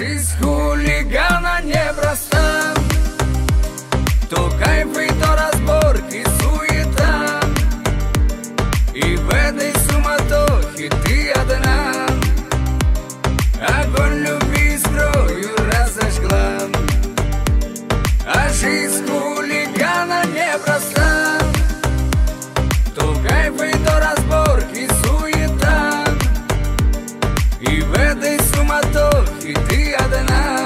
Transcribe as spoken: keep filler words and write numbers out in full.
жизнь хулигана непроста. То кайфы, то разборки, суета, и в этой суматохе ты одна. Огонь любви искрою разожгла, а жизнь хулигана непроста. То кайфы, то разборки, суета, и в этой суматохе ты одна.